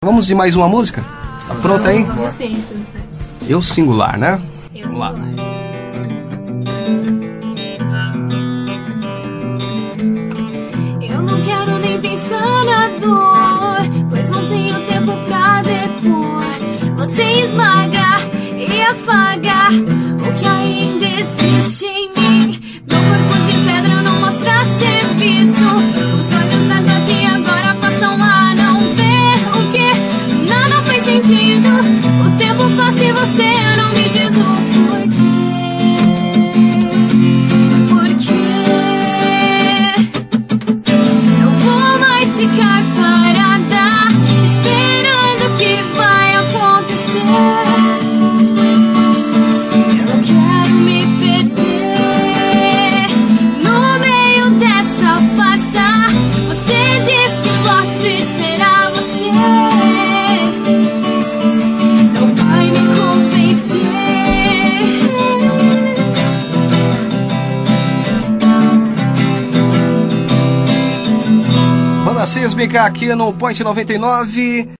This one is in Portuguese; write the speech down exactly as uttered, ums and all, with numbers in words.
Vamos de mais uma música? Tá pronta aí? Você, então, certo. Eu singular, né? Eu Vamos lá. singular. Eu não quero nem pensar na dor, pois não tenho tempo pra depor. Você esmagar e afagar o que ainda existe em mim. Meu corpo de pedra não mostra serviço. Os olhos d'água que agora passam a não ver o que nada faz sentido. O tempo passa e você não me diz o porquê. Porquê eu vou mais ficar parada, esperando o que vai acontecer. Eu quero me perder no meio dessa farsa. Você diz que posso esperar você, não vai me convencer. Banda Sísmica aqui no Point noventa e nove.